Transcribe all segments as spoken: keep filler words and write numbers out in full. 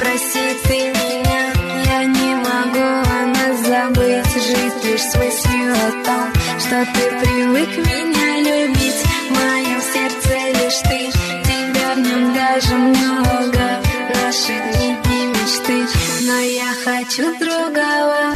проси ты меня, я не могу о нас забыть, жить лишь с мыслью о том, что ты привык меня любить. В моем сердце лишь ты, тебя в нем даже много, наши дни и мечты, но я хочу другого.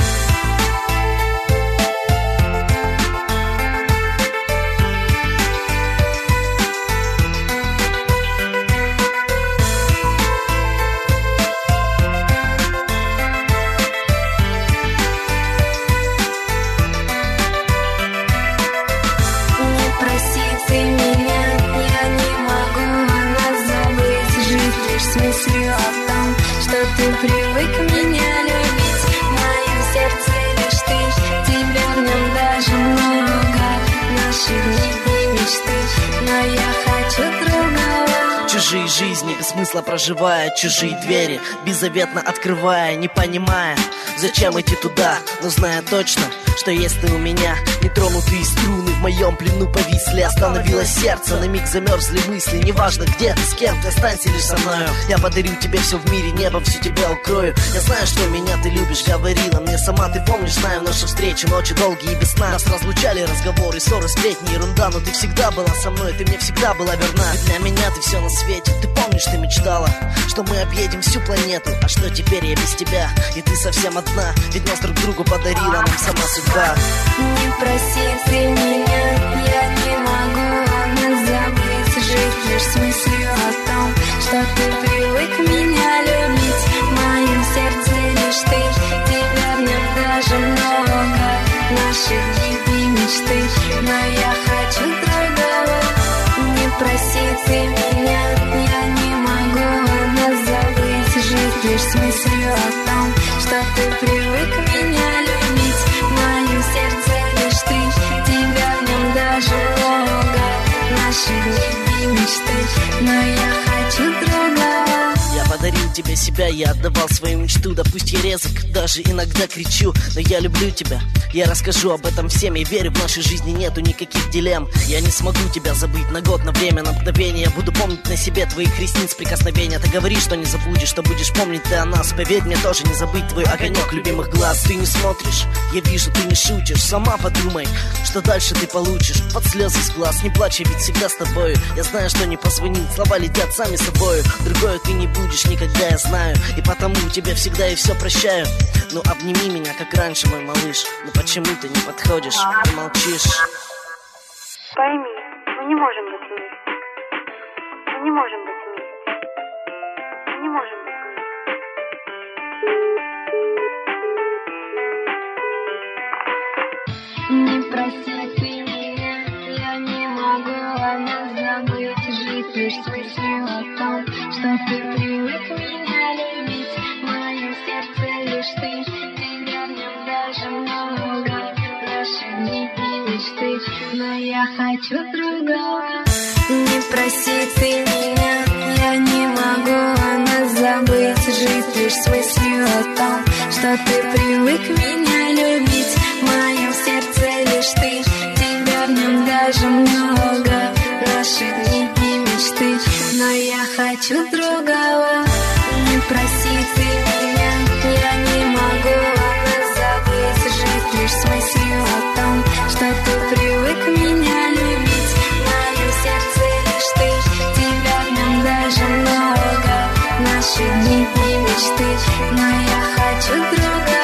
С мыслью о том, что ты привык меня любить. В моем сердце лишь ты, тебя в нем даже много, наши дни и мечты, но я хочу другого. Чужие жизни без смысла проживая, чужие двери беззаветно открывая, не понимая, зачем идти туда, но зная точно, что есть ты у меня. Нетронутые струны в моем плену повисли, остановилось сердце, на миг замерзли мысли. Неважно где ты, с кем ты, останься лишь со мною. Я подарю тебе все в мире, небо всю тебя укрою. Я знаю, что меня ты любишь, говорила мне сама. Ты помнишь, знаю наши встречи, ночи долгие и без сна. Нас разлучали разговоры, ссоры, сплетни, ерунда. Но ты всегда была со мной, ты мне всегда была верна. Ведь для меня ты все на свете. Ты помнишь, ты мечтала, что мы объедем всю планету. А что теперь я без тебя, и ты совсем одна. Ведь нас друг другу подарила нам сама судьба. Не проси ты меня, я не могу о нас забыть, жить лишь с мыслью о том, что ты привык меня любить. В моем сердце лишь ты, тебя в нем даже много, наши дни и мечты, но я хочу другого. Не проси ты меня, я не могу о нас забыть, жить лишь с мыслью о том, что ты привык меня любить. В моем сердце лишь ты, тебя в нем даже много, наши дни и мечты, но я хочу другого. Я подарил тебе себя, я отдавал свою мечту. Да пусть я резок, даже иногда кричу, но я люблю тебя, я расскажу об этом всем. Я верю, в нашей жизни нету никаких дилемм. Я не смогу тебя забыть на год, на время, на мгновение. Я буду помнить на себе твоих ресниц прикосновения. Ты говоришь, что не забудешь, что будешь помнить ты о нас. Поверь мне, тоже не забыть твой огонек любимых глаз. Ты не смотришь, я вижу, ты не шутишь. Сама подумай, что дальше ты получишь. Под слезы с глаз, не плачь, я ведь всегда с тобою. Я знаю, что не позвонить, слова летят сами собою. Другое ты не будешь никогда, я знаю, и потому тебе всегда и все прощаю. Ну обними меня, как раньше, мой малыш. Но почему ты не подходишь и молчишь? Пойми, мы не можем быть вместе. Мы не можем быть вместе. Мы не можем быть вместе. Не проси ты меня, я не могу о нас забыть, жить лишь с мыслью о том, что ты привык меня любить. В моем сердце лишь ты, тебя в нем даже много, наши дни и мечты, но я хочу другого. Не проси ты меня, я не могу о нас забыть, жить лишь с мыслью о том, что ты привык меня любить. В моем сердце лишь ты, тебя в нем даже много, наши дни и мечты, но я хочу другого. Не проси ты меня, я не могу о нас забыть, жить лишь с мыслью о том, что ты привык меня любить. В моем сердце лишь ты, тебя в нем даже много, наши дни и мечты, но я хочу другого.